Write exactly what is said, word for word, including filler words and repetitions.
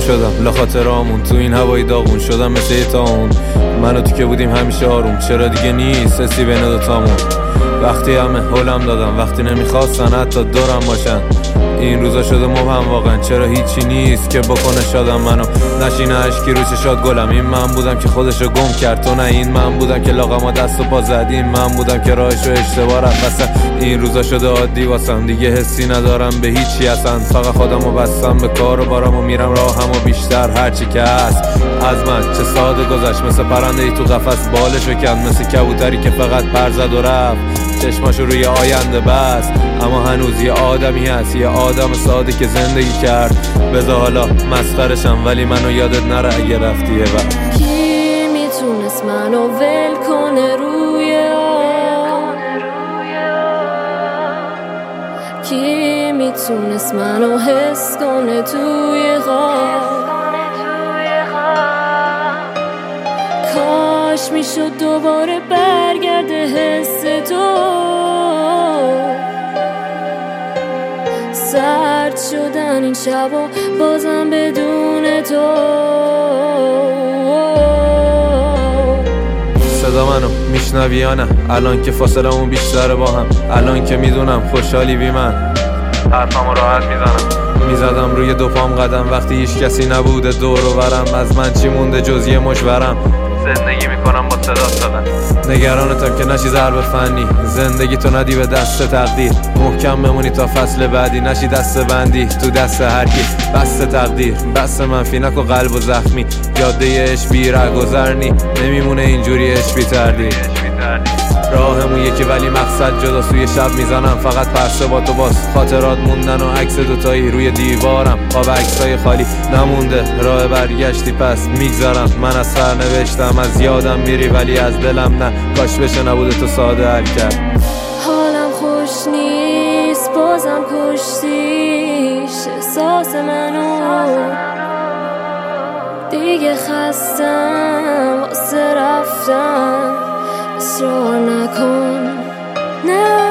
شدم لخاطرامون، تو این هوای داغون شدم مثل یه تاون. منو تو که بودیم همیشه آروم، چرا دیگه نیست حسی بین دوتامون؟ وقتی همه هولم دادم، وقتی نمیخواستن حتی دورم باشن. این روزا شده مبهم واقعا، چرا هیچی نیست که بکنه شادم منو. نشینه اشکی رو چشات گلم، این من بودم که خودشو گم کرد تو نه. این من بودم که لاغما دست و پا زد، این من بودم که راهشو اشتباه رفت وسط. این روزا شده عادی واسم، دیگه حسی ندارم به هیچی اصلا. فقط خودمو بستم به کار و بارم و میرم راهمو بیشتر هرچی که هست. از من چه ساده گذشت، مثل پرنده ای تو قفس بالشو کند، مثل کبوتری که فقط پر زد و رفت چشماشو روی آینده بست. اما هنوز یه آدمی هست، یه آدم ساده که زندگی کرد. بذار حالا مسخرشم ولی منو یادت نره اگه رفتی یه وقت. کی میتونست منو ول کنه روی آب؟ کی میتونست منو حس کنه توی خواب؟ کاش میشد دوباره برگرده حس تو. سرد شدن این شب و بازم بدون تو. صدا منو میشنوی یا نه؟ الان که فاصله اون بیشتره با هم، الان که میدونم خوشحالی بی من حرفمو راحت میزنم. میزدم روی دو پام قدم وقتی هیچ کسی نبوده دور و برم. از من چی مونده جز یه مشورم؟ زندگی میکنم با صدا دادن. نگرانتم که نشی ضرب فنی، زندگی تو ندی به دست تقدیر. محکم بمونی تا فصل بعدی، نشی دست بندی تو دست هر کی. بست تقدیر بست منفی نکو قلب و زخمی، جاده عشق بی رهگذرنی نمیمونه اینجوری عشق بی تردید. راهمون یکی ولی مقصد جدا، سوی شب میزنم فقط پرسه با تو باز. خاطرات موندن و عکس دوتایی روی دیوارم، خواب عکسای خالی نمونده. راه برگشتی پس میگذارم، من از سر نوشتم از یادم میری ولی از دلم نه. کاش بشه نبوده تو ساده حل کرد. حالم خوش نیست بازم کشتیش احساس منو. دیگه خستم واسه رفتن، اصرار نکن نه.